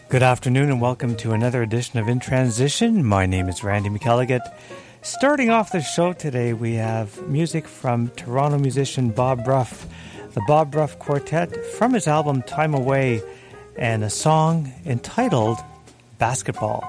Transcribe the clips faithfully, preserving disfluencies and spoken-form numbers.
Good afternoon and welcome to another edition of In Transition. My name is Randy McElligott. Starting off the show today, we have music from Toronto musician Bob Bruff, the Bob Bruff Quartet, from his album Time Away, and a song entitled Basketball.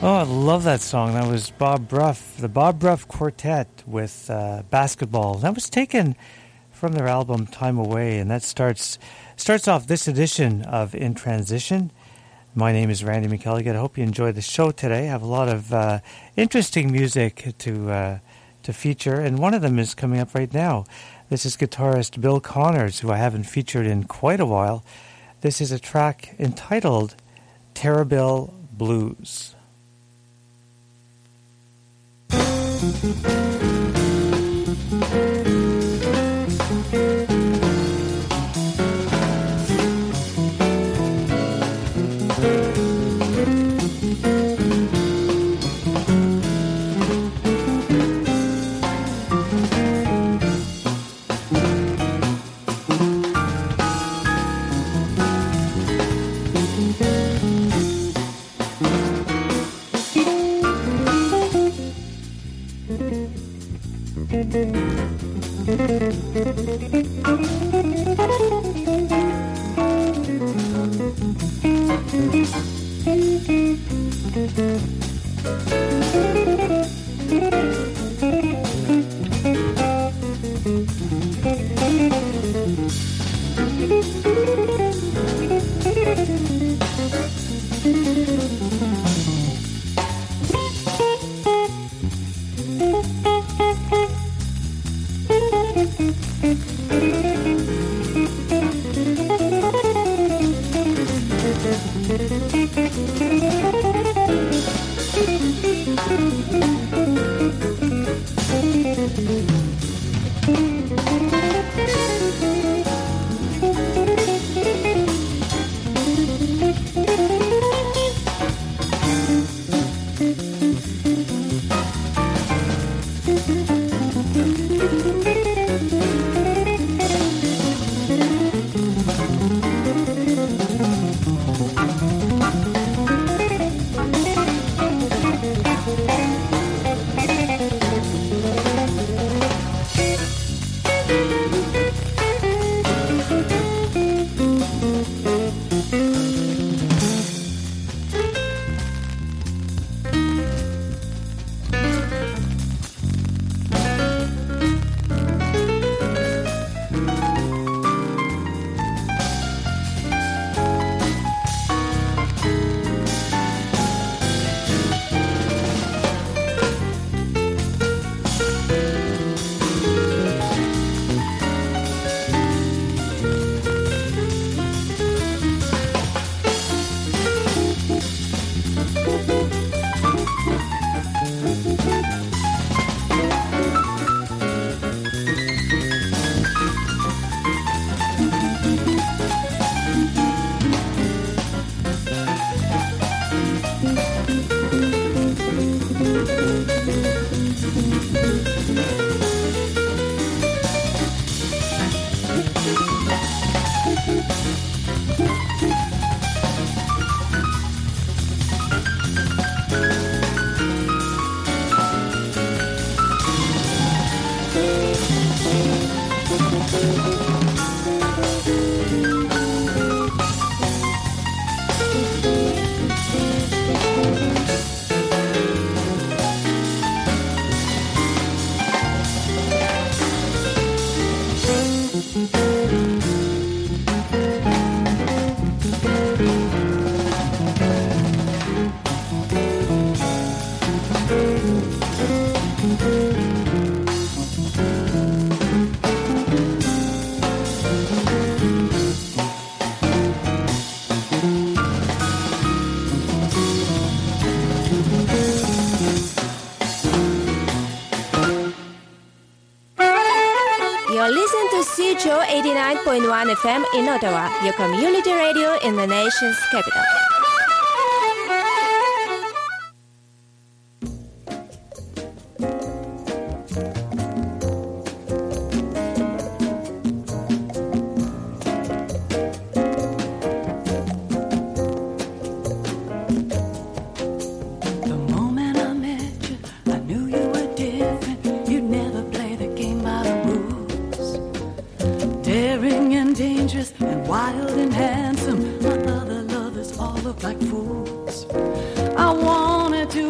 Oh, I love that song. That was Bob Bruff, the Bob Bruff Quartet with uh, Basketball. That was taken from their album Time Away, and that starts starts off this edition of In Transition. My name is Randy McElligott. I hope you enjoyed the show today. I have a lot of uh, interesting music to uh, to feature, and one of them is coming up right now. This is guitarist Bill Connors, who I haven't featured in quite a while. This is a track entitled Terrorbill Blues. eighty-nine point one F M in Ottawa, your community radio in the nation's capital. Like fools, I wanted to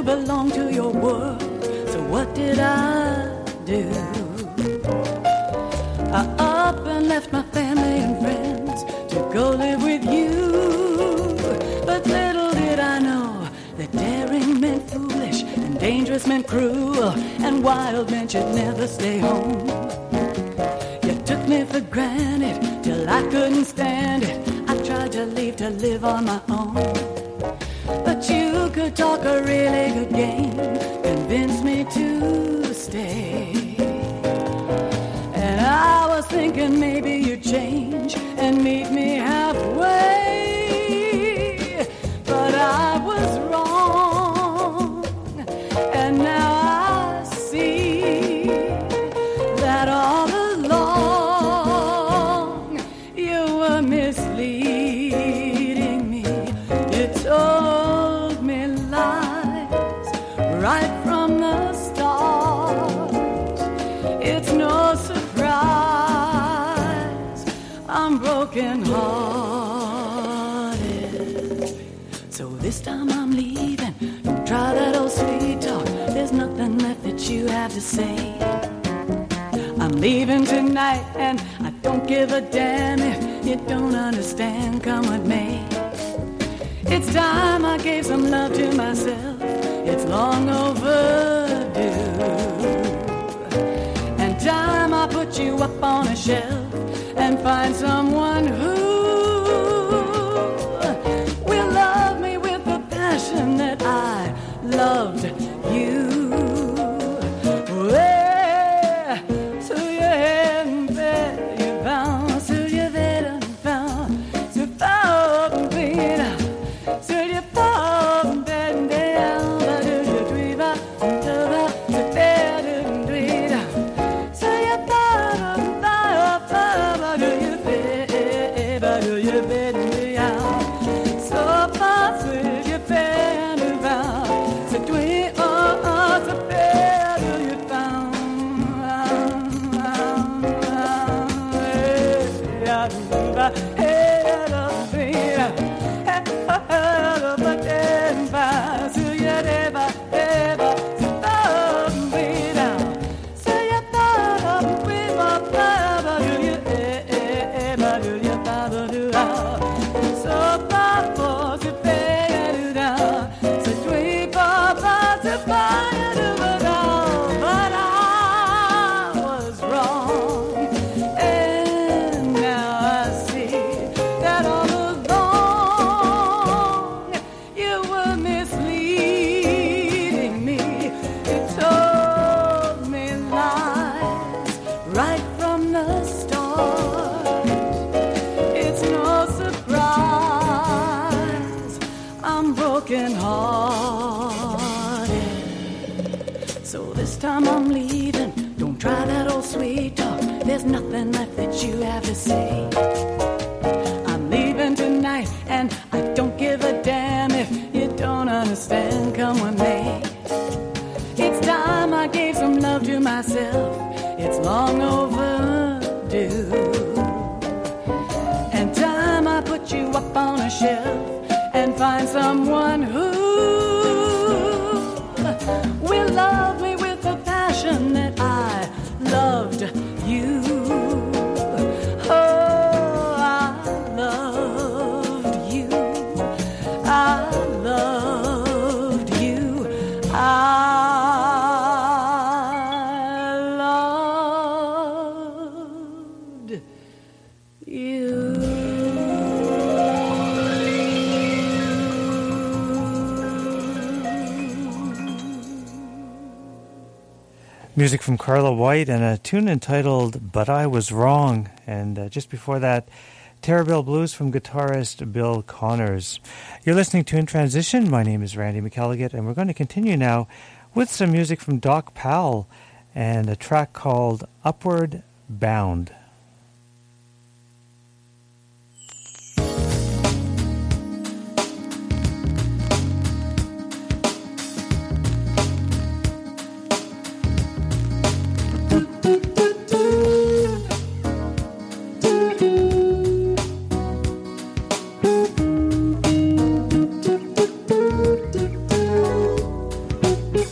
belong to your world. So what did I do? I up and left my family and friends to go live with you. But little did I know that daring meant foolish and dangerous meant cruel, and wild men should never stay home. You took me for granted till I couldn't stand it. I tried to leave to live on my own, but you could talk a really good game, convince me to stay. And I was thinking maybe you'd change and meet me halfway, but I was wrong. And now I see that all along you were misleading me. You told me lies right from the start. It's no surprise I'm broken hearted. So this time I'm leaving. Don't try that old sweet talk. There's nothing left that you have to say. I'm leaving tonight and I don't give a damn if you don't understand, come with me. It's time I gave some love to myself. It's long overdue. And time I put you up on a shelf and find someone who will love me with the passion that I loved you. Well, so you hadn't bet you found, so you hadn't found, so found me now, so you found that down, but you dream out, so bad and dream out, so you found, found, found, but you bet, but you bet me out, so far, so you bet me out, so dream out, so bad you found. But I was wrong, and now I see that all along you were misleading me. You told me lies right from the start. It's no surprise I'm broken hearted. So this time I'm leaving. Don't try that old sweet talk. There's nothing left that you have to say. I'm leaving tonight and I don't give a damn if you don't understand, come with me. It's time I gave some love to myself. It's long overdue. And time I put you up on a shelf and find someone who will love me with the passion that I loved you. Oh, I loved you. I loved you. I loved you. Music from Carla White and a tune entitled But I Was Wrong. And uh, just before that, Terrabelle Blues from guitarist Bill Connors. You're listening to In Transition. My name is Randy McElligott, and we're going to continue now with some music from Doc Powell and a track called Upward Bound. Thank you.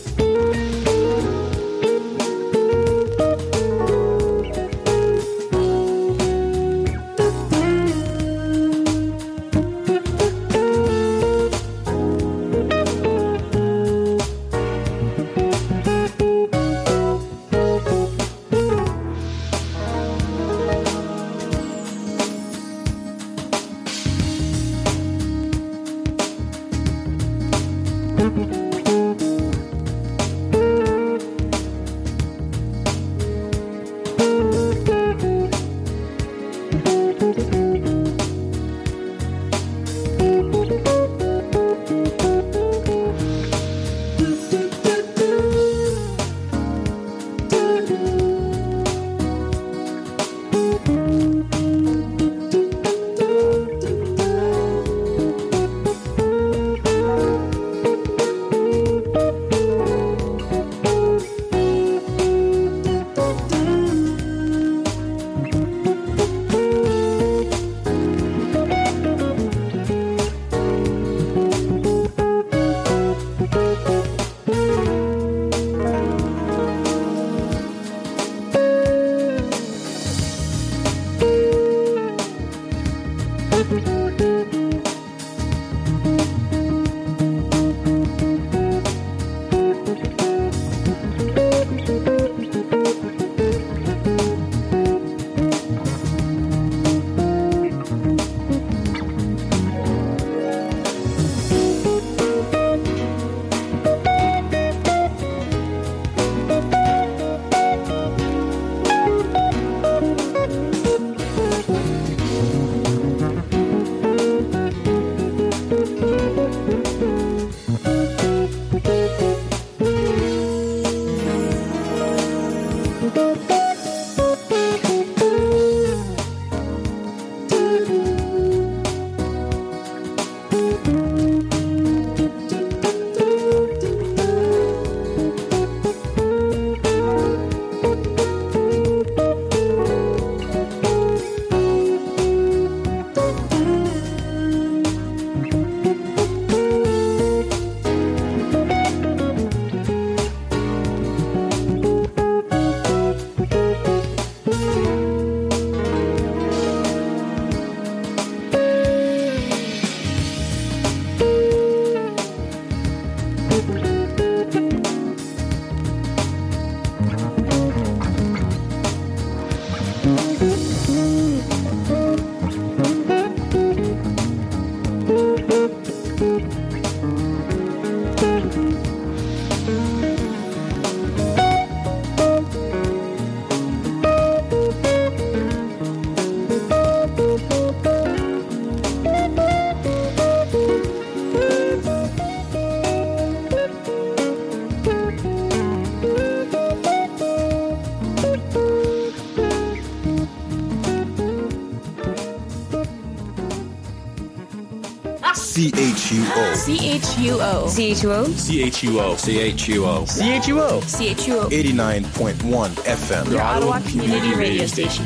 C H U O. C H U O. C H U O. C H U O. C H U O. C H U O. C H U O. eighty-nine point one F M. Your Ottawa Community Radio Station.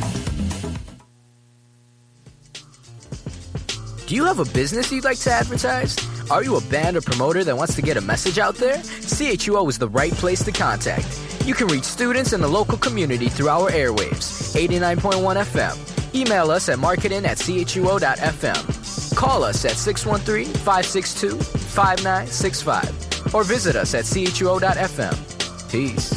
Do you have a business you'd like to advertise? Are you a band or promoter that wants to get a message out there? C H U O is the right place to contact. You can reach students in the local community through our airwaves, eighty-nine point one F M. Email us at marketing at C H U O dot F M. Call us at six one three, five six two, five nine six five or visit us at C H U O dot F M. Peace.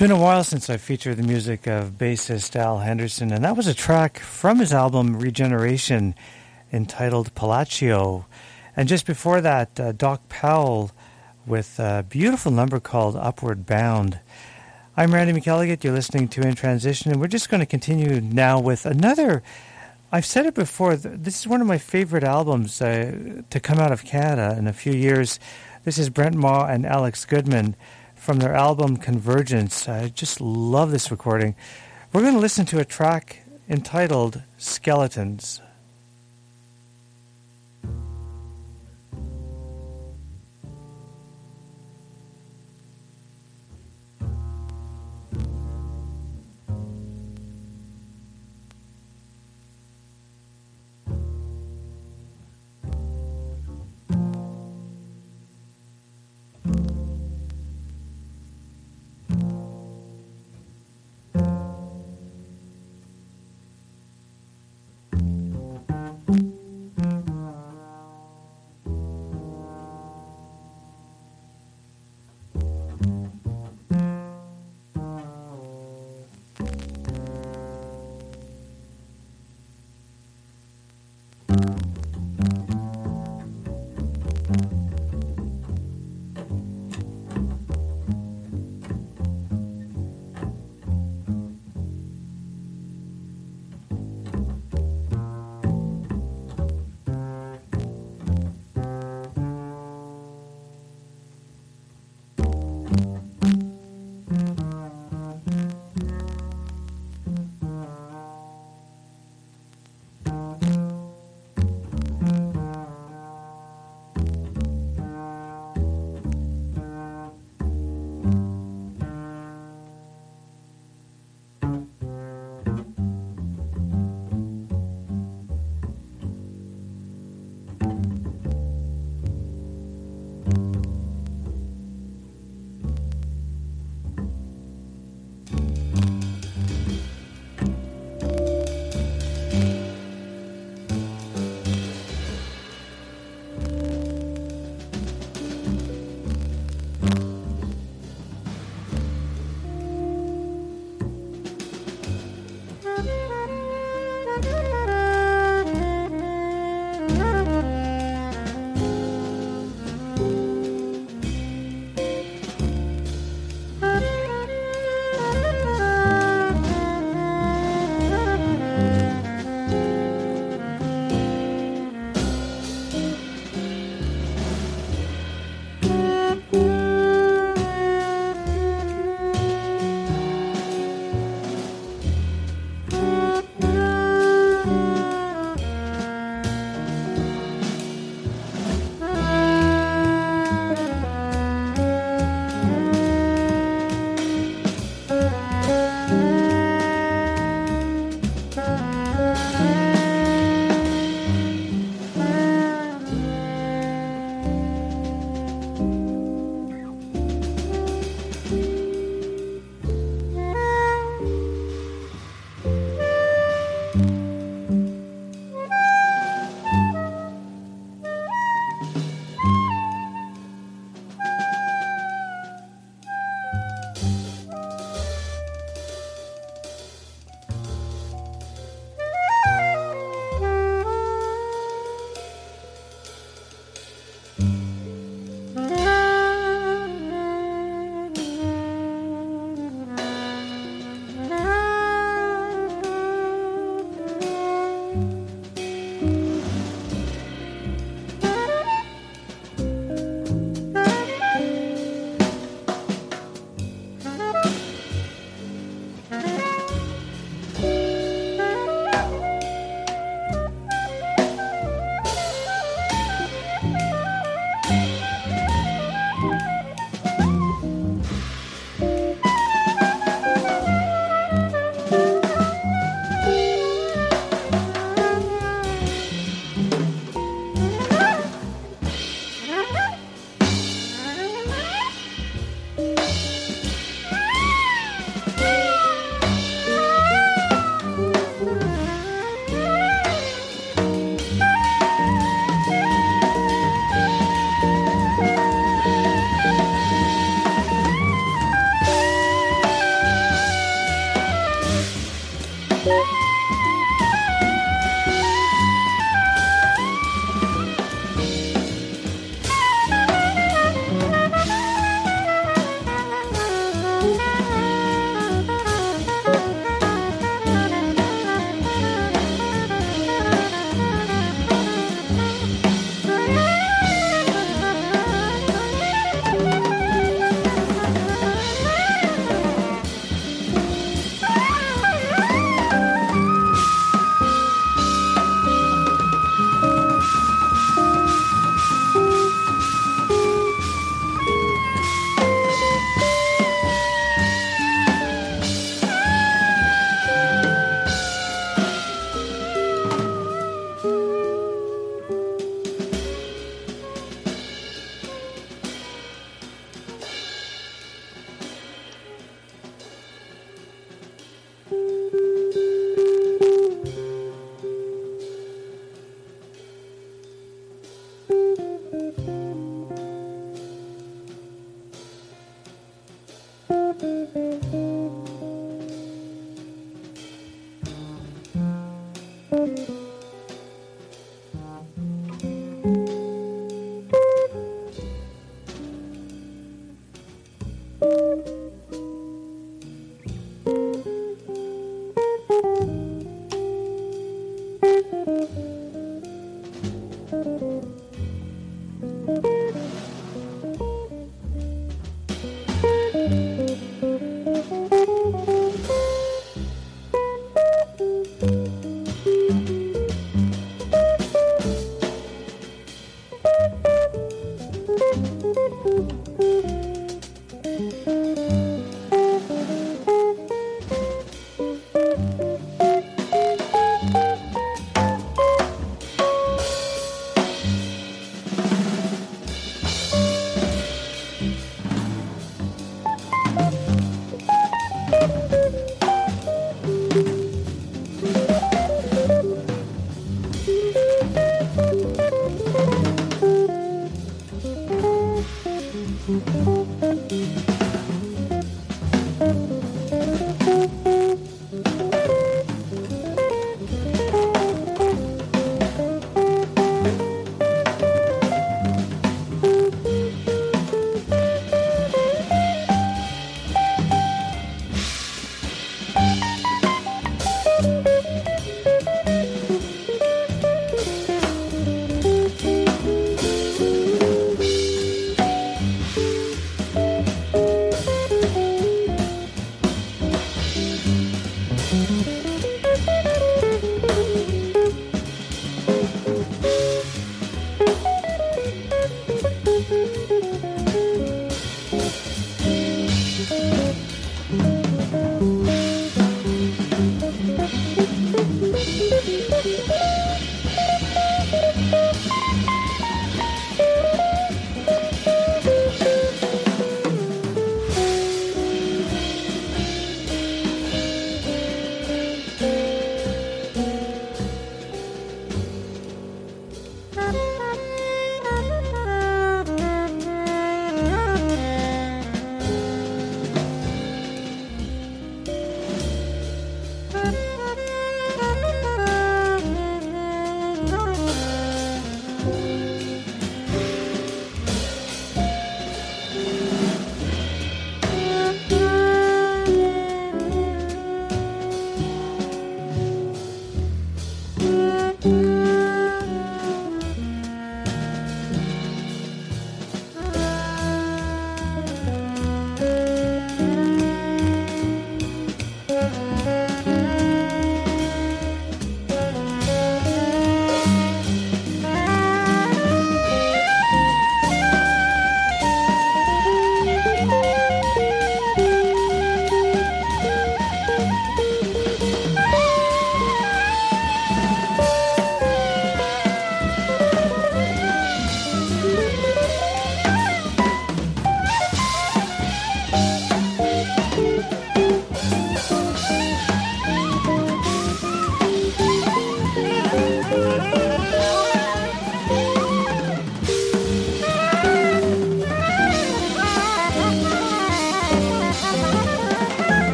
been a while since I featured the music of bassist Al Henderson, and that was a track from his album Regeneration entitled Palacio. And just before that, uh, Doc Powell with a beautiful number called Upward Bound. I'm Randy McElligott. You're listening to In Transition, and we're just going to continue now with another. I've said it before, this is one of my favorite albums uh, to come out of Canada in a few years. This is Brent Maw and Alex Goodman from their album Convergence. I just love this recording. We're going to listen to a track entitled Skeletons.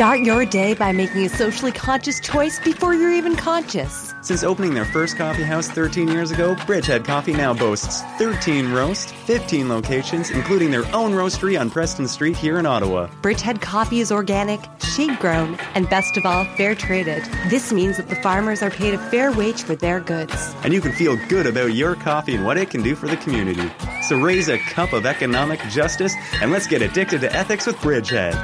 Start your day by making a socially conscious choice before you're even conscious. Since opening their first coffee house thirteen years ago, Bridgehead Coffee now boasts thirteen roasts, fifteen locations, including their own roastery on Preston Street here in Ottawa. Bridgehead Coffee is organic, shade-grown, and best of all, fair-traded. This means that the farmers are paid a fair wage for their goods. And you can feel good about your coffee and what it can do for the community. So raise a cup of economic justice, and let's get addicted to ethics with Bridgehead.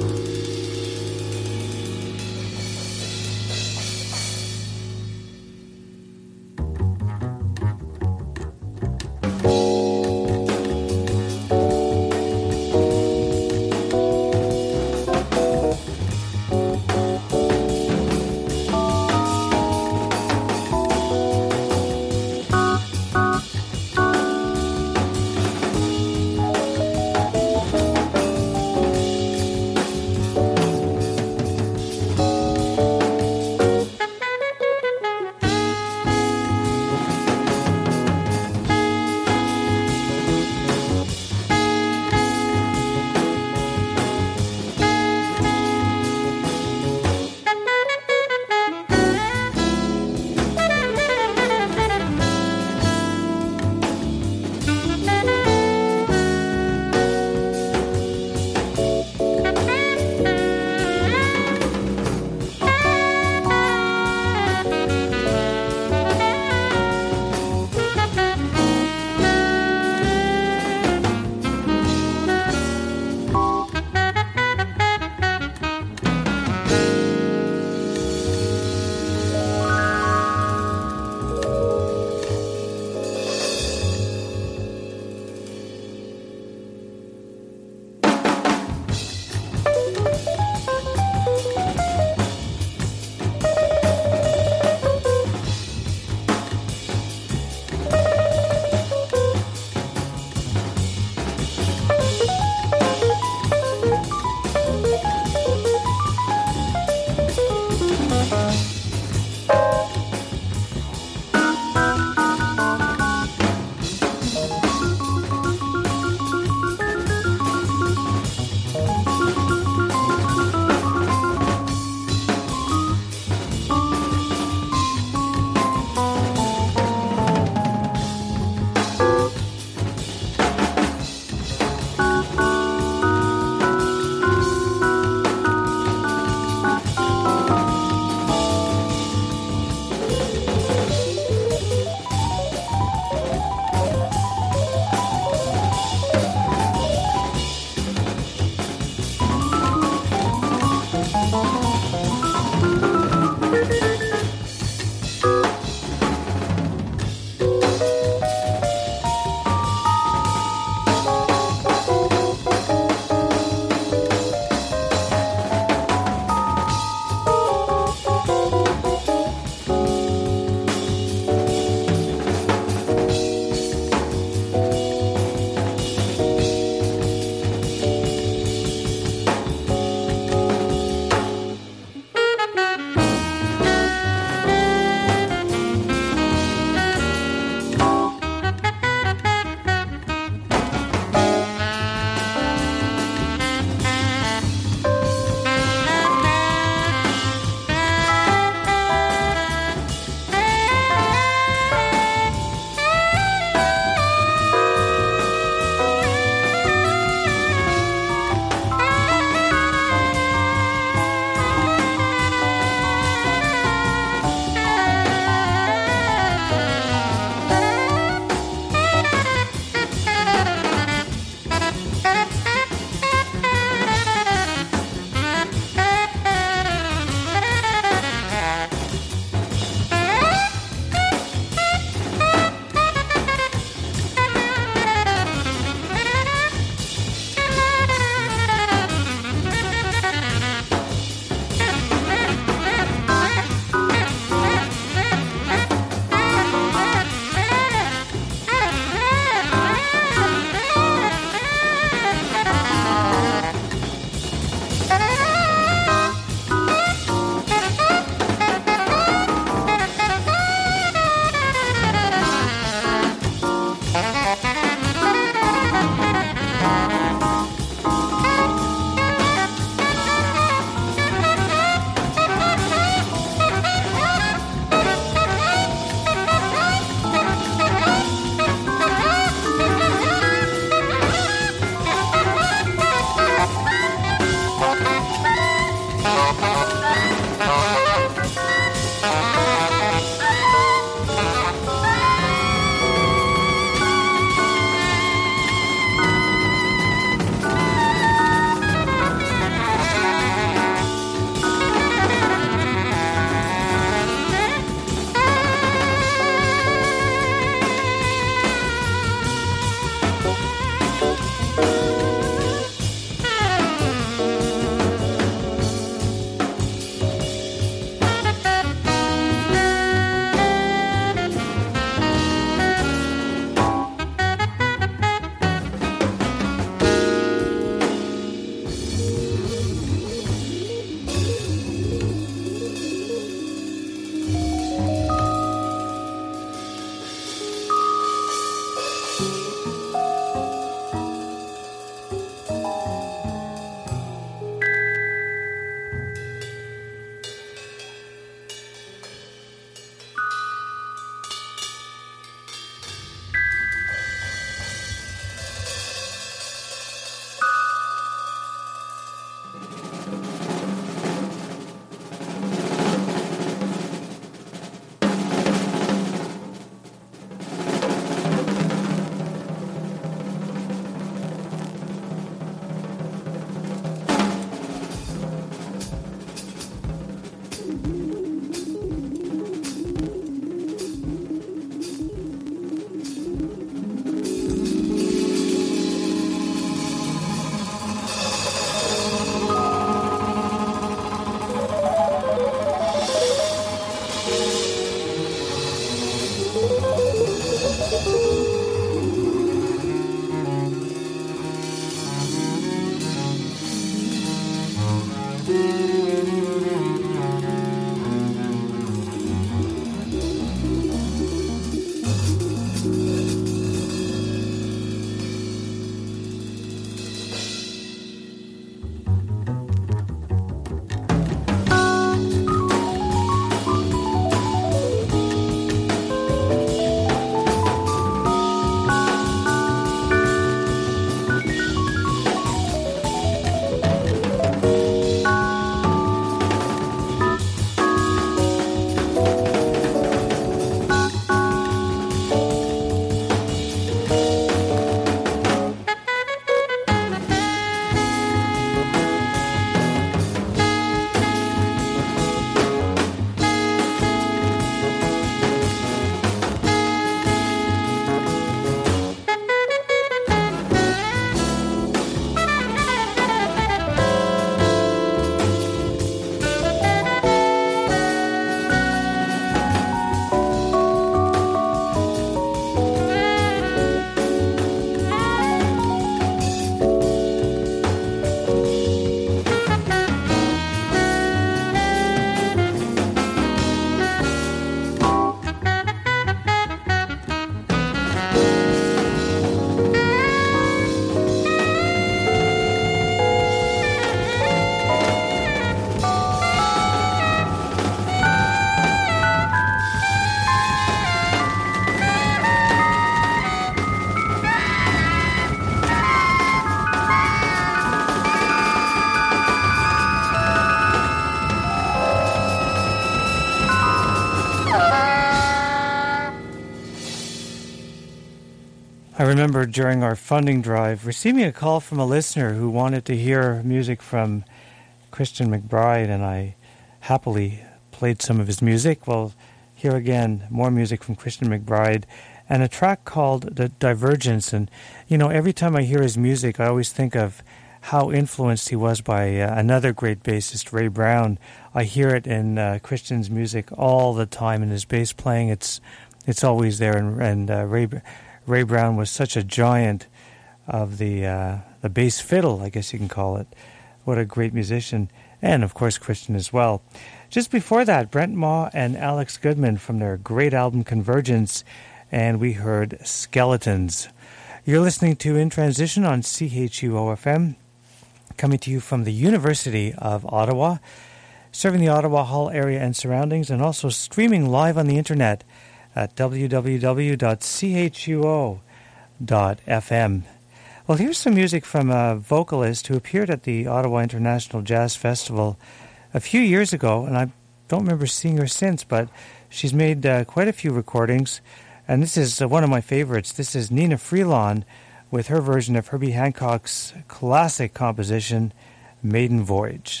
I remember during our funding drive receiving a call from a listener who wanted to hear music from Christian McBride, and I happily played some of his music. Well, here again, more music from Christian McBride, and a track called The Divergence. And, you know, every time I hear his music, I always think of how influenced he was by uh, another great bassist, Ray Brown. I hear it in uh, Christian's music all the time in his bass playing. It's it's always there, and, and uh, Ray Ray Brown was such a giant of the uh, the bass fiddle, I guess you can call it. What a great musician, and of course Christian as well. Just before that, Brent Maw and Alex Goodman from their great album Convergence, and we heard Skeletons. You're listening to In Transition on C H U O F M, coming to you from the University of Ottawa, serving the Ottawa Hall area and surroundings, and also streaming live on the internet at w w w dot c h u o dot f m. Well, here's some music from a vocalist who appeared at the Ottawa International Jazz Festival a few years ago, and I don't remember seeing her since, but she's made uh, quite a few recordings, and this is uh, one of my favorites. This is Nina Freelon with her version of Herbie Hancock's classic composition, Maiden Voyage.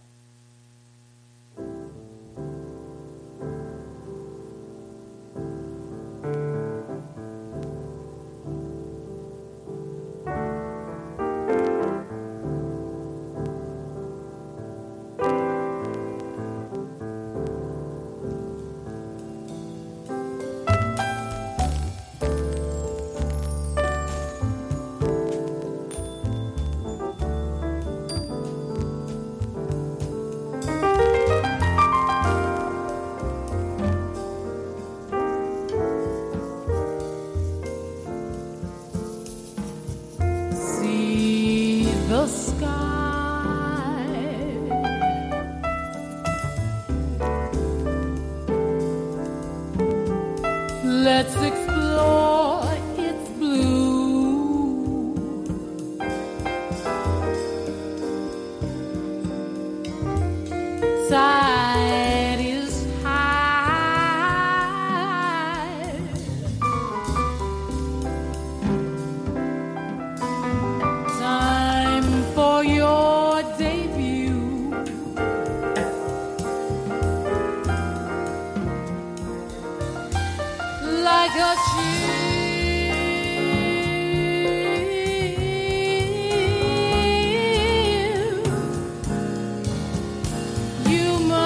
Let's explore its blue. Tide is high. Time for your debut. Like a chill, you must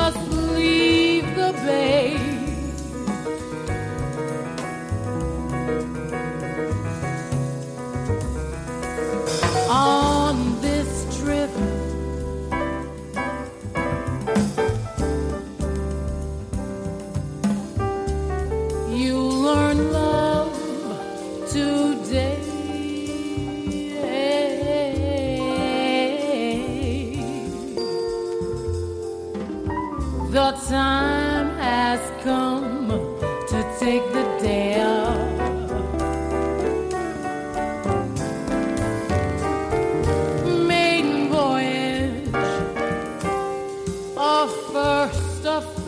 The time has come to take the dare. Maiden voyage, a first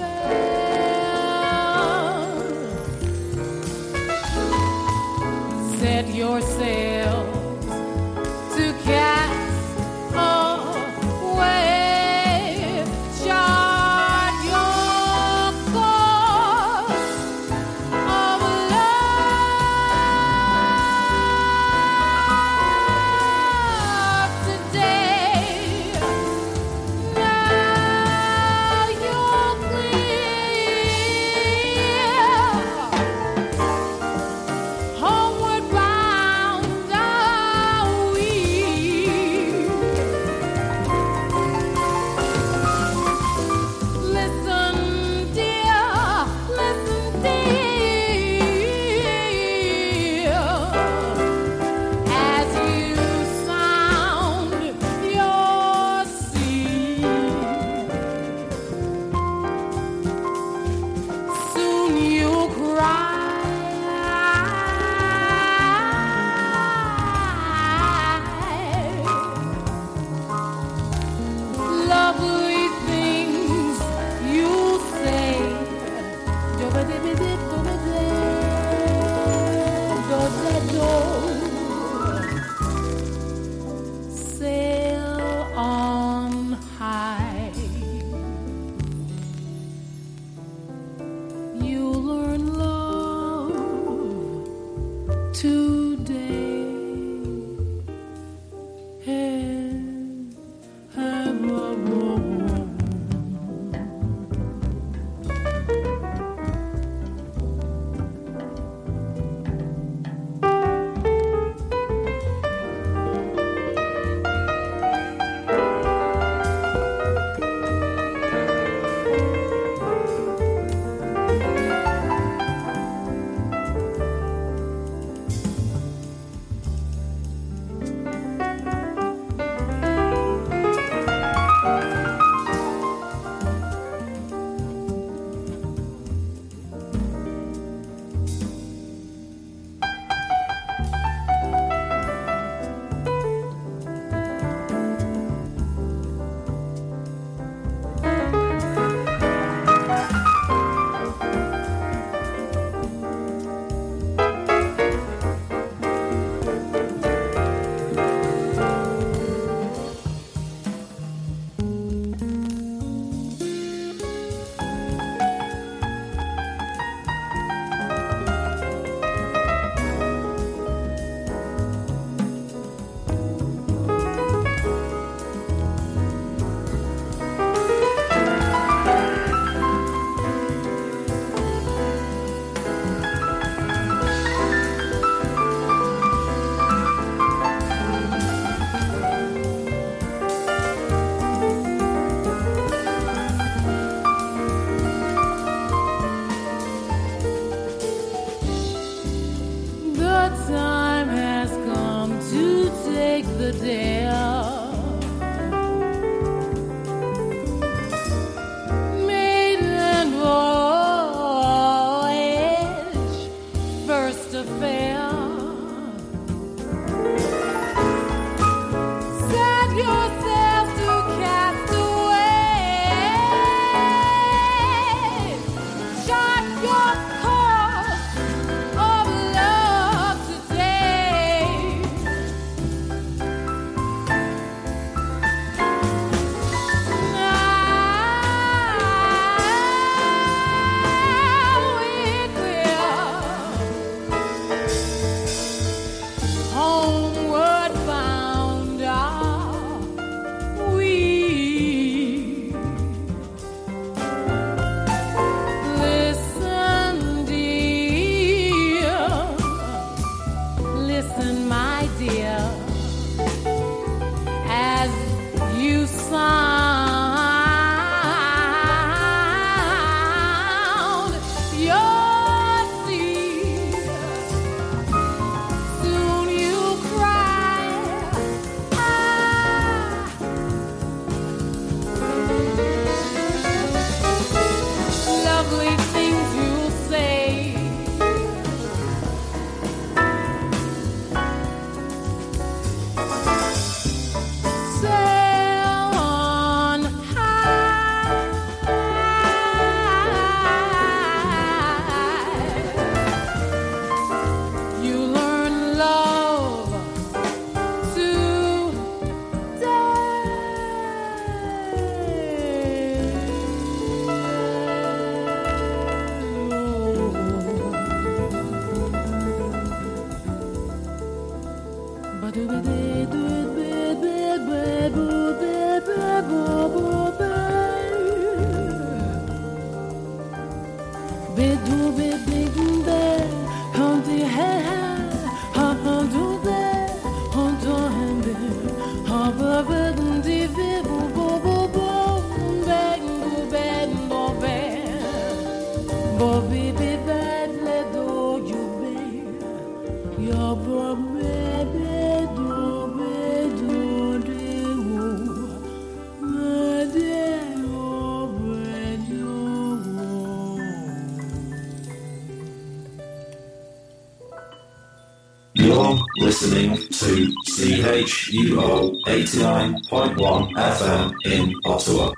affair. Set your sails to cast away. Chart your course You're listening to C H U O eighty-nine point one F M in Ottawa.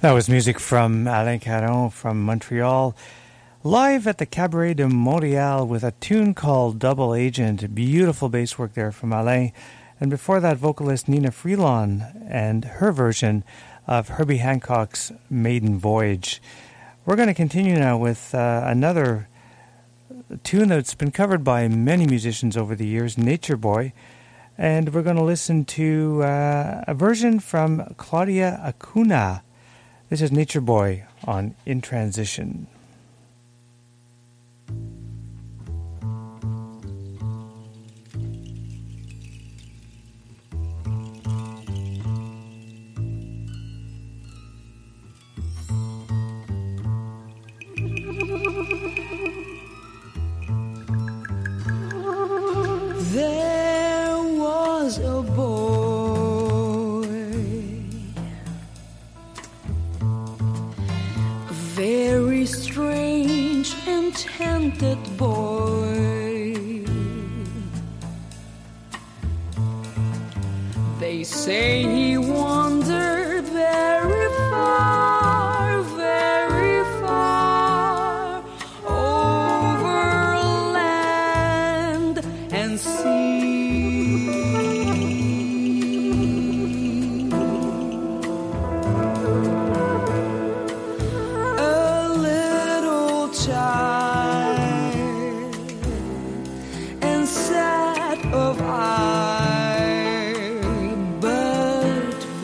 That was music from Alain Caron from Montreal, live at the Cabaret de Montréal with a tune called Double Agent. Beautiful bass work there from Alain. And before that, vocalist Nina Freelon and her version of Herbie Hancock's Maiden Voyage. We're going to continue now with uh, another tune that's been covered by many musicians over the years, Nature Boy. And we're going to listen to uh, a version from Claudia Acuna. This is Nature Boy on In Transition. There was a boy, a very strange, enchanted boy. They say he wandered very far, very far, over land and sea. A little child and sad of eye, but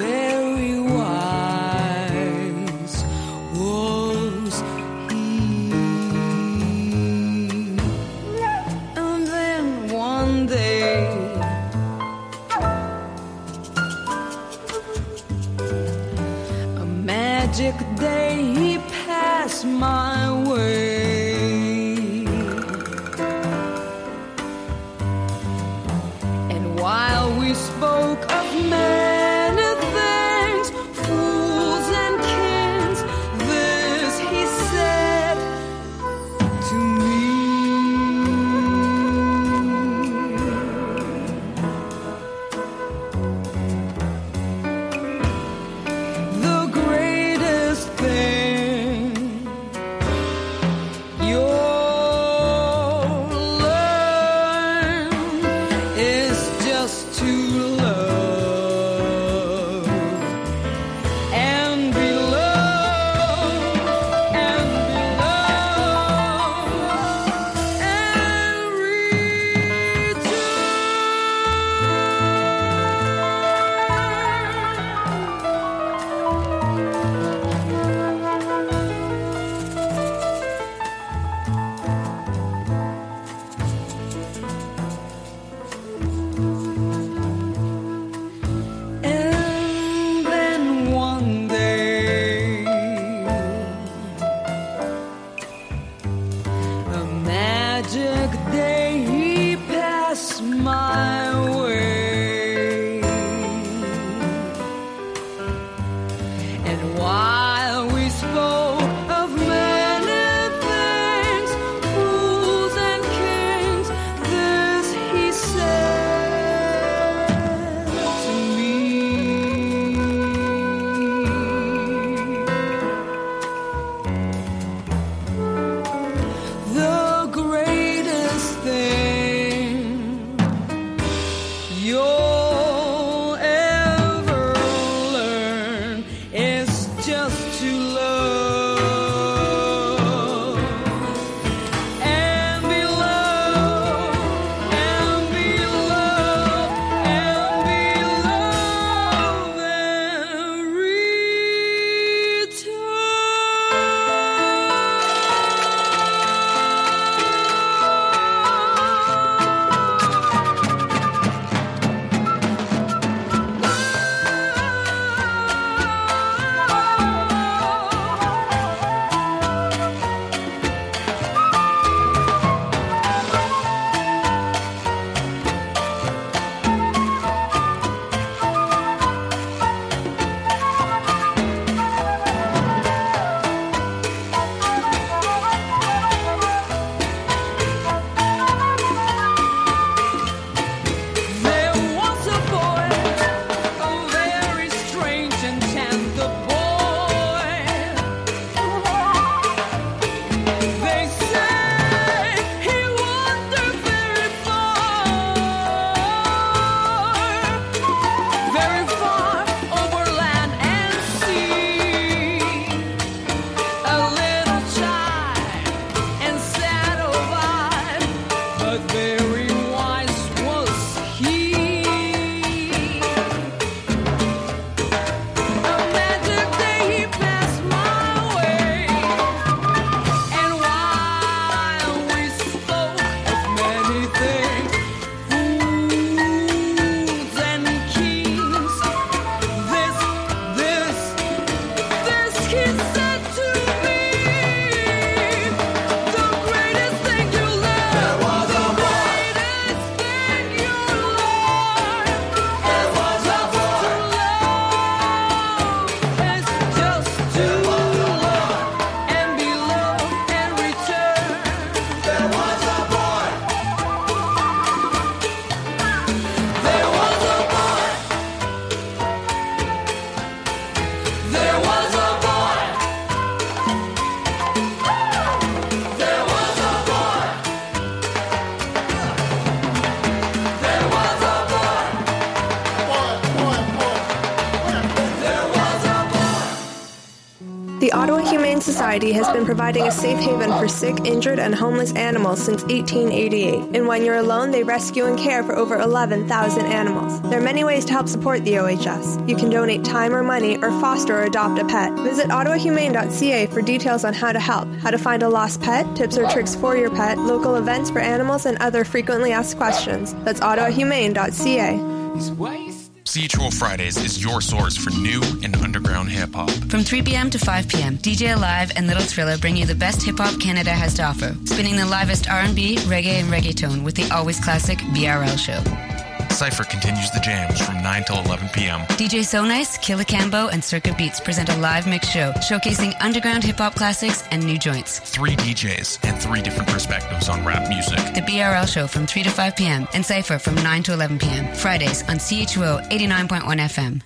The Ottawa Humane Society has been providing a safe haven for sick, injured, and homeless animals since eighteen eighty-eight. And when you're alone, they rescue and care for over eleven thousand animals. There are many ways to help support the O H S. You can donate time or money or foster or adopt a pet. Visit ottawa humane dot c a for details on how to help, how to find a lost pet, tips or tricks for your pet, local events for animals, and other frequently asked questions. That's ottawa humane dot c a. C H U O Fridays is your source for new and underground hip-hop. From three p.m. to five p.m., D J Alive and Little Thriller bring you the best hip-hop Canada has to offer, spinning the livest R and B, reggae, and reggaeton with the always classic B R L show. Cypher continues the jams from nine till eleven p.m. D J So Nice, Killa Cambo, and Circuit Beats present a live mix show showcasing underground hip-hop classics and new joints. Three D Js and three different perspectives on rap music. The B R L show from three to five p.m. and Cypher from nine to eleven p.m. Fridays on C H U O eighty-nine point one F M.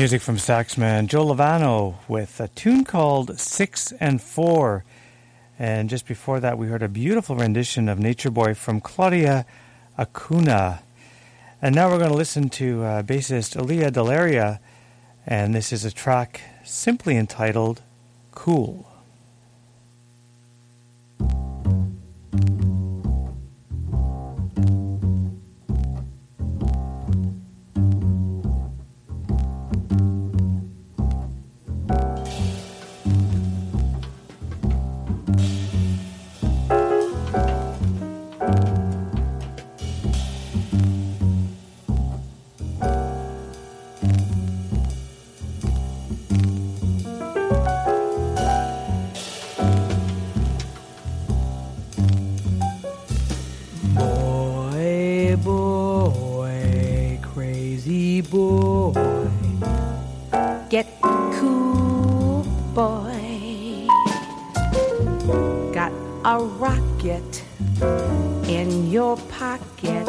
Music from saxman Joe Lovano with a tune called Six and Four. And just before that, we heard a beautiful rendition of Nature Boy from Claudia Acuna. And now we're going to listen to uh, bassist Elia Delaria, and this is a track simply entitled Cool. Get cool, boy. Got a rocket in your pocket.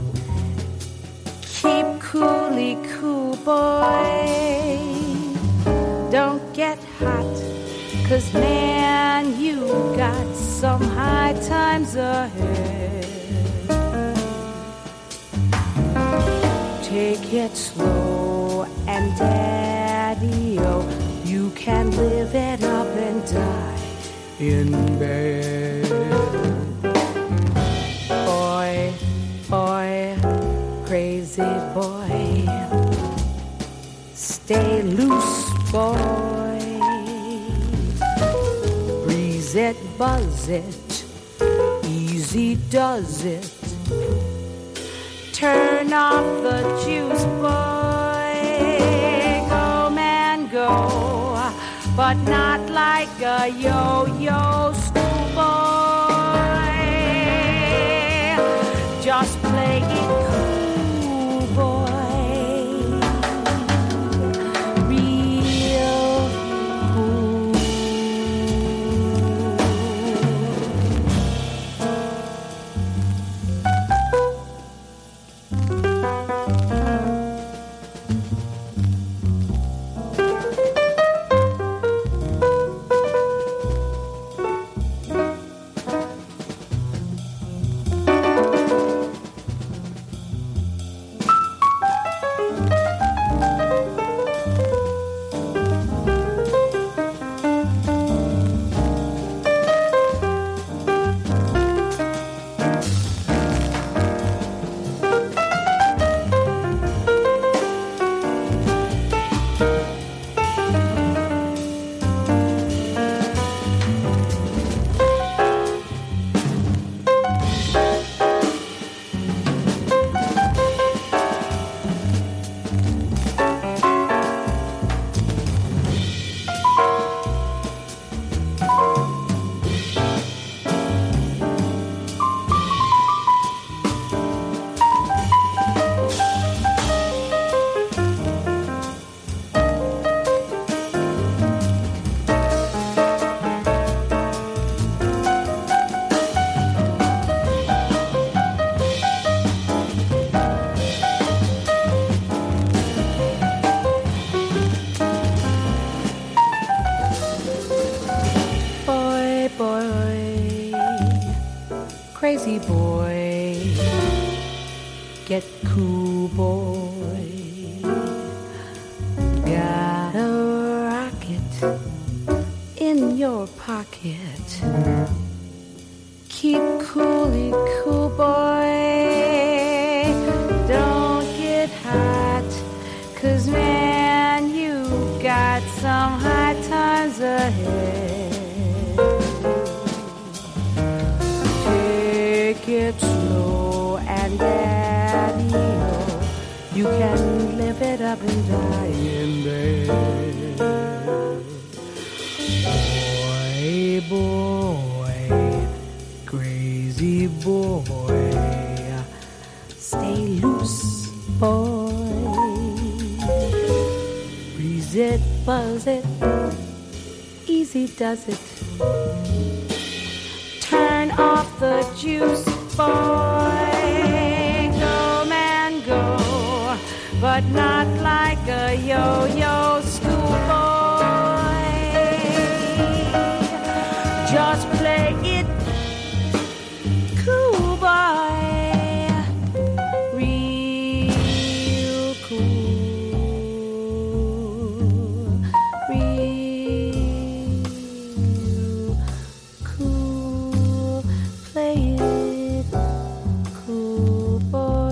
Keep coolly cool, boy. Don't get hot, 'cause man, you got some high times ahead. Take it slow and daddy-o, you can live it up and die in bed. Boy, boy, crazy boy, stay loose, boy. Breeze it, buzz it, easy does it. Turn off the juice, boy. Go, man, go. But not like a yo-yo schoolboy. Just play it cool, boy. Real cool. Crazy boy, get cool, boy. Got a rocket in your pocket. Keep coolly cool, boy. Don't get hot, 'cause man, you got some high times ahead. Take it slow and daddy-o, you can live it up and die in bed. Boy, boy, crazy boy, stay loose, boy. Breeze it, buzz it, easy does it. Turn off the juice, boy. Go, man, go, but not like a yo yo-yo schoolboy. Just play it cool, boy. Real cool. Real cool. Play it cool, boy.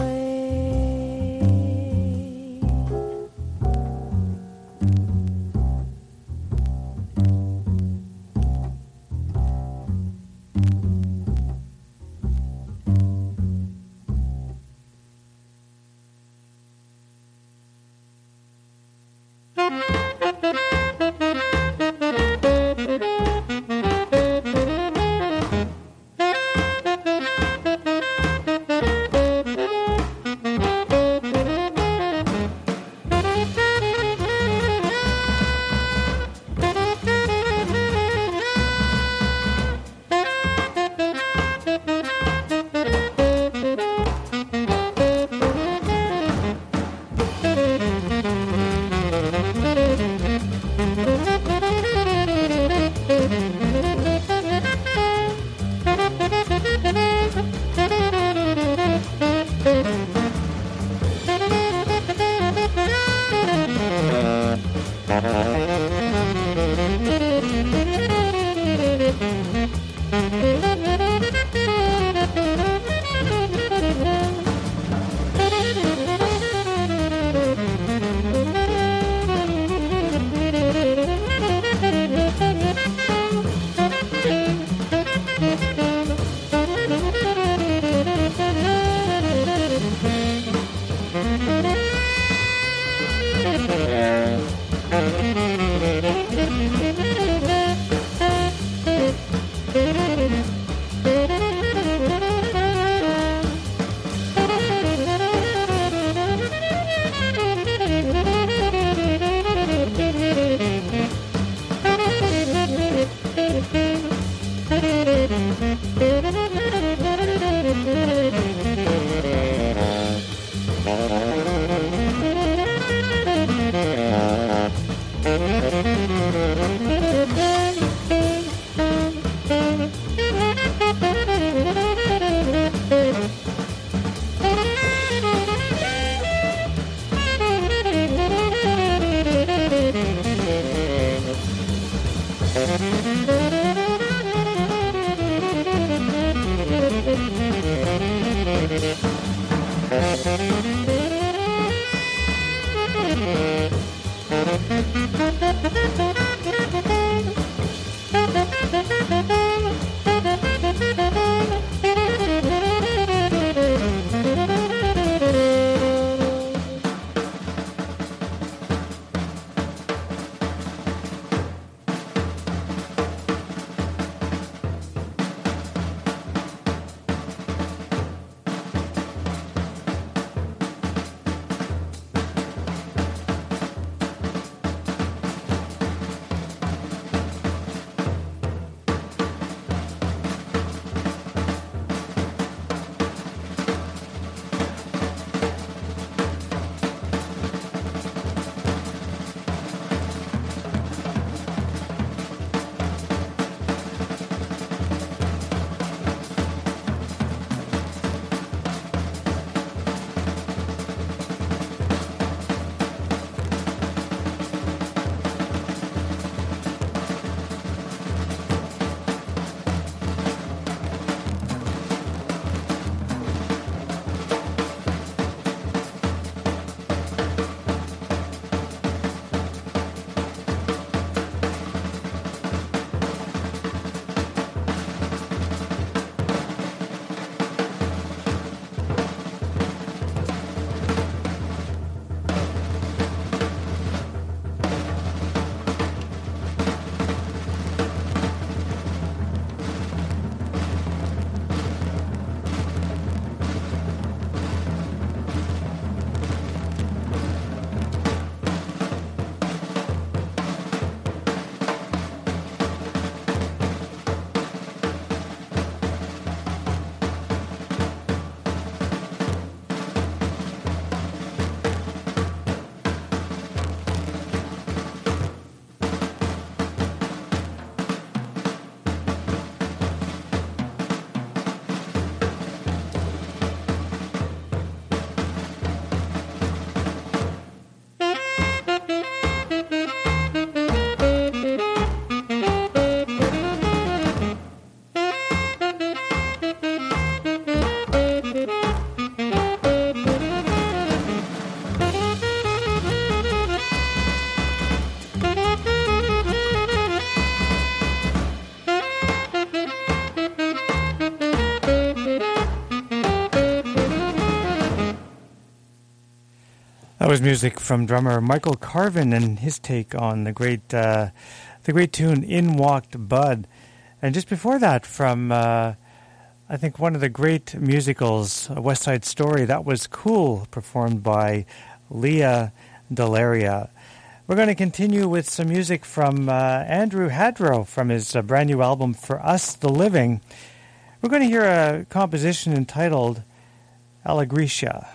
was music from drummer Michael Carvin and his take on the great, uh, the great tune "In Walked Bud," and just before that, from uh, I think one of the great musicals, West Side Story, that was "Cool," performed by Leah Delaria. We're going to continue with some music from uh, Andrew Hadrow from his uh, brand new album "For Us the Living." We're going to hear a composition entitled "Allegricia."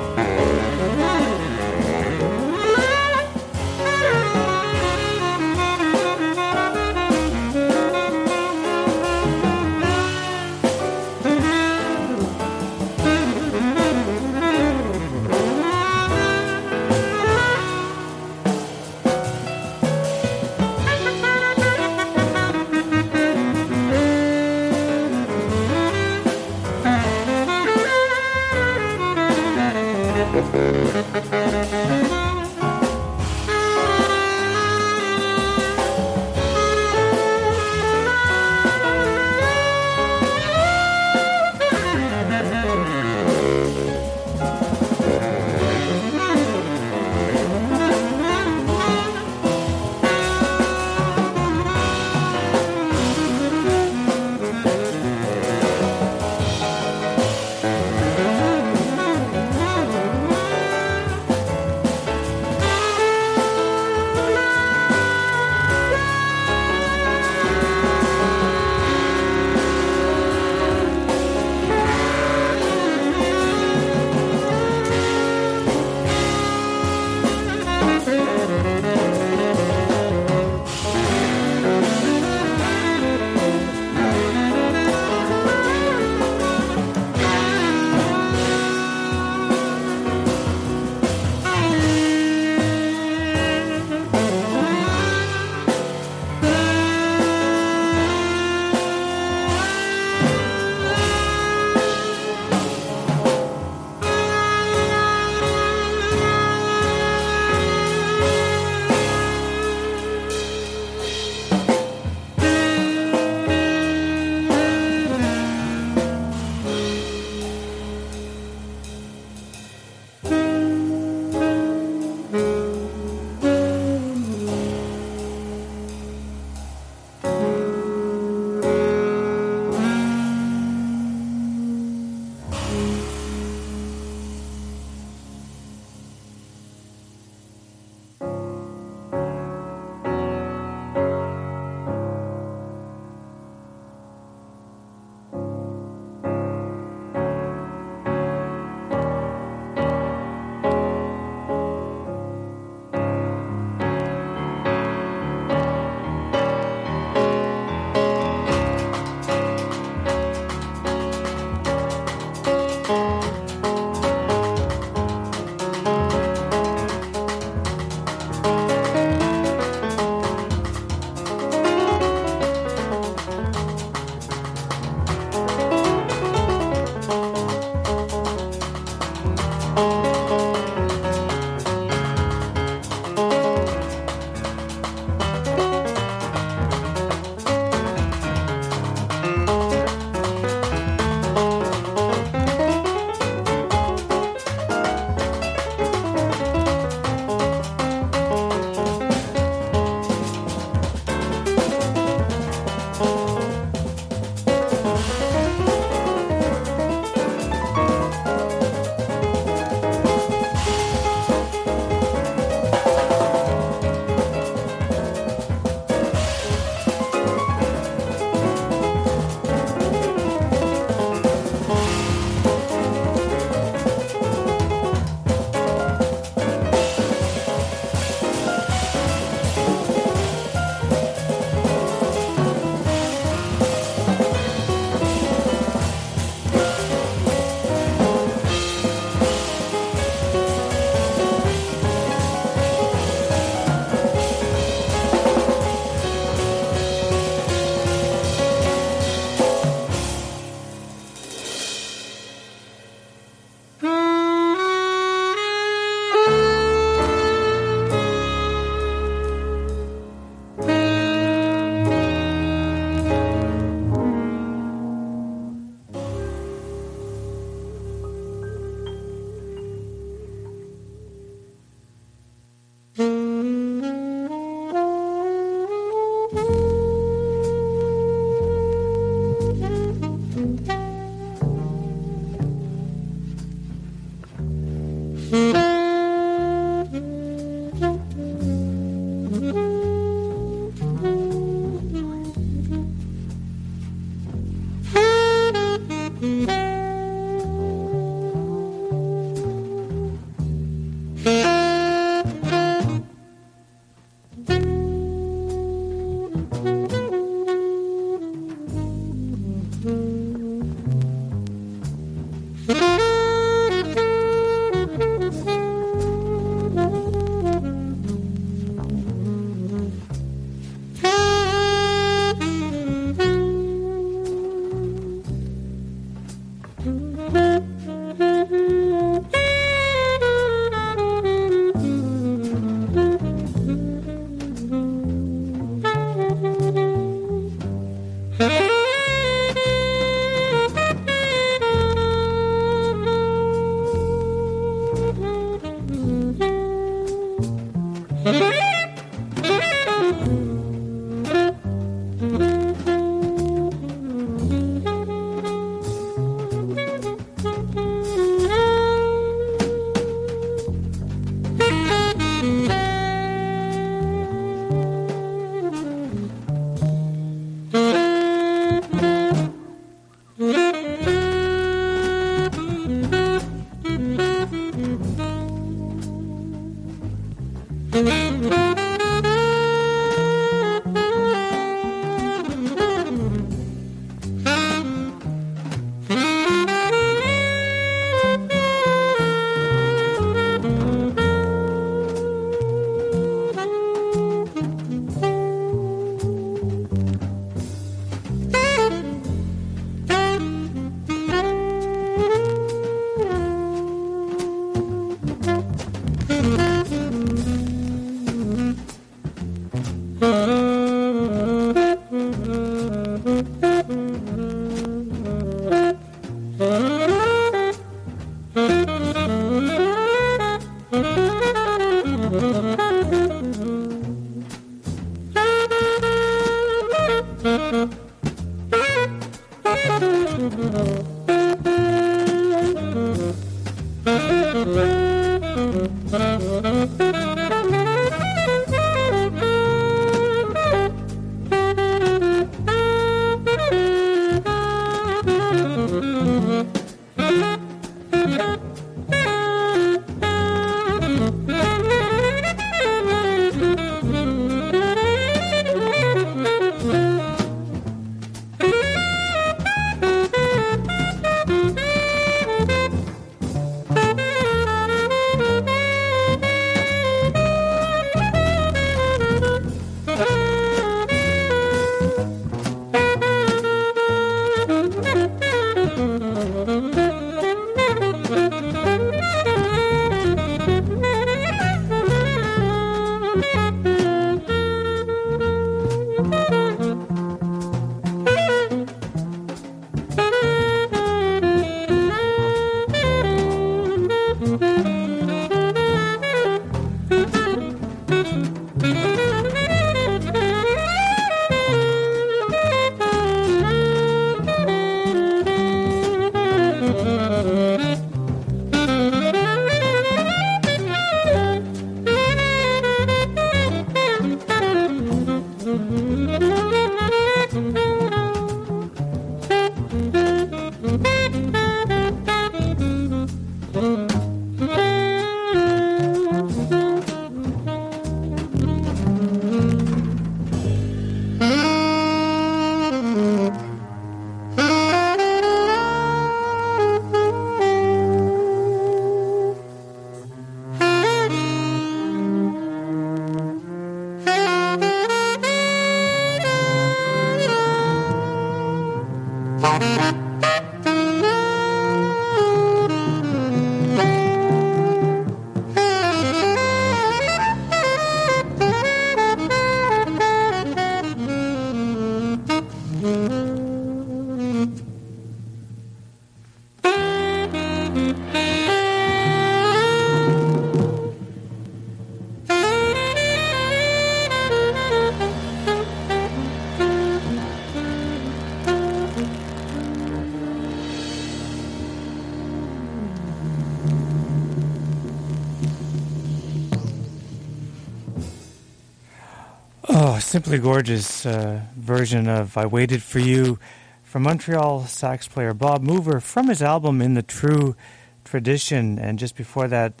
Oh, simply gorgeous uh, version of I Waited For You from Montreal sax player Bob Mover from his album In the True Tradition. And just before that,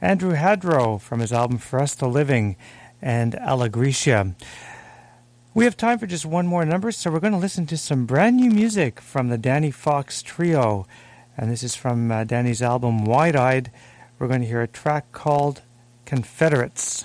Andrew Hadrow from his album For Us the Living, and Allegricia. We have time for just one more number, so we're going to listen to some brand new music from the Danny Fox Trio. And this is from uh, Danny's album Wide Eyed. We're going to hear a track called Confederates.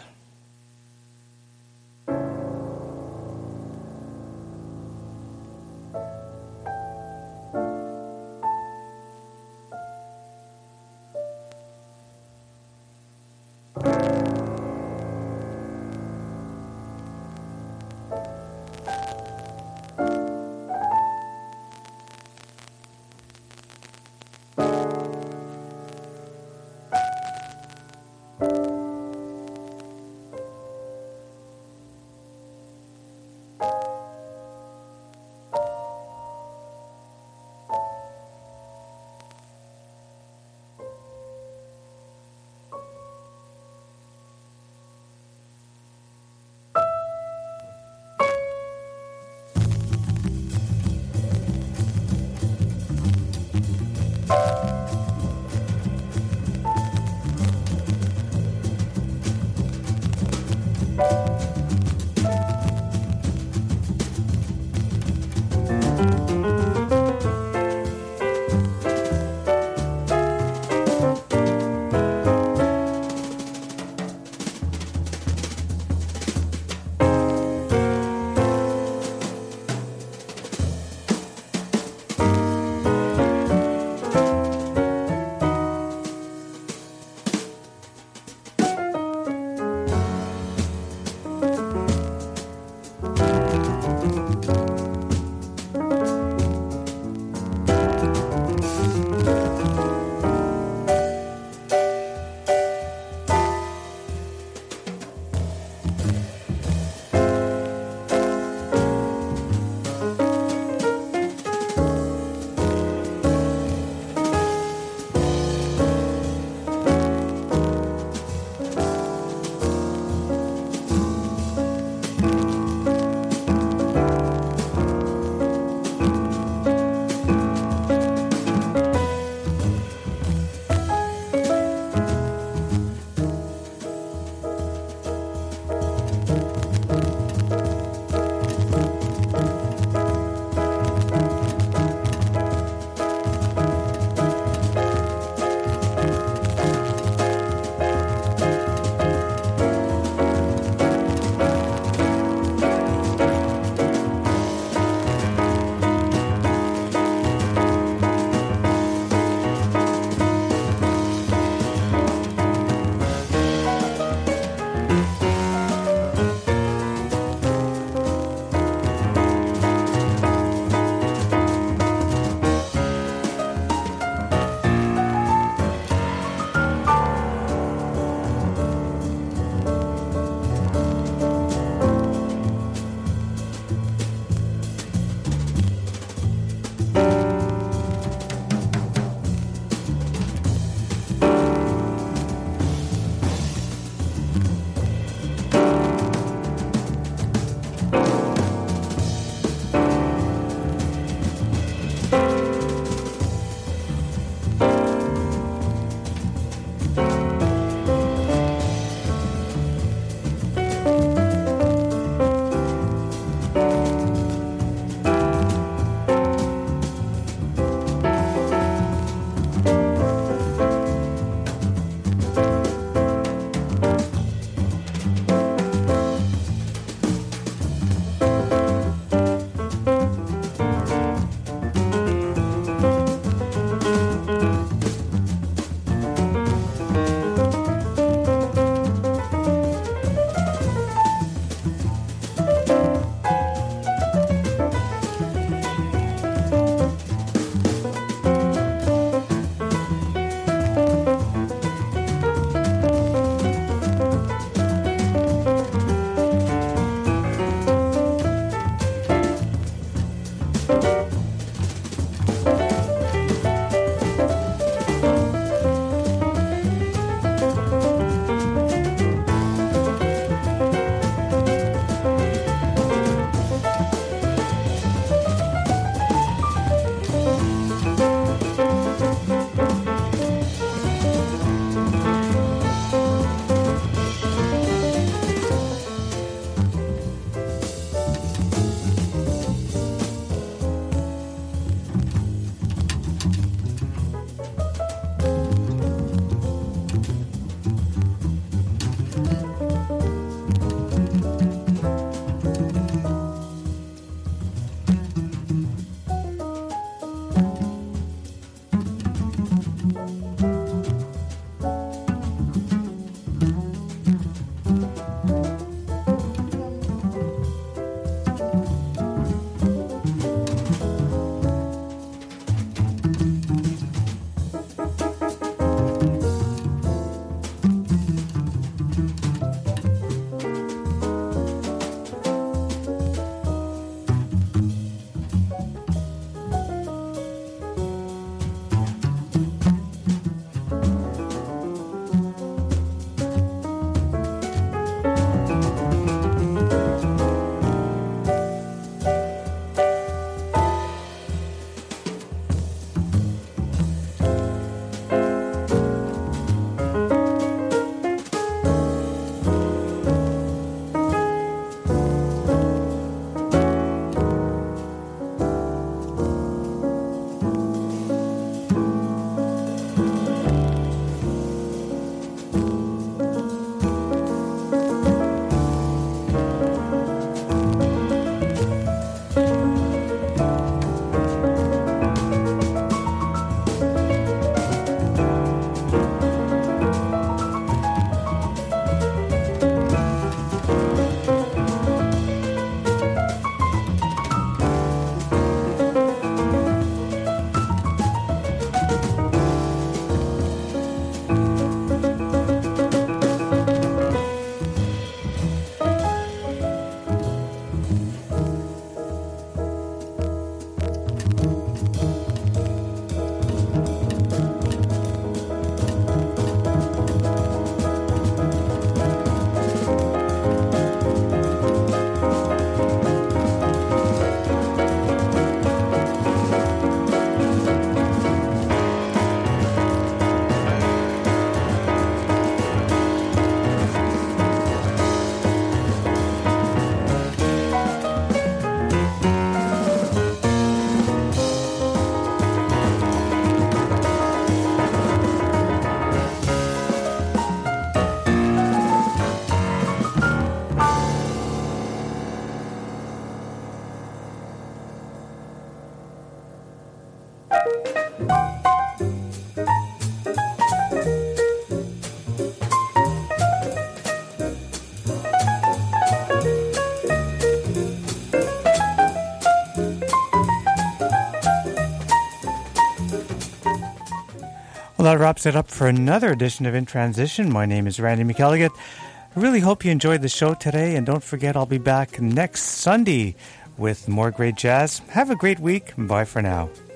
that wraps it up for another edition of In Transition. My name is Randy McElligott. I really hope you enjoyed the show today, and don't forget I'll be back next Sunday with more great jazz. Have a great week. Bye for now.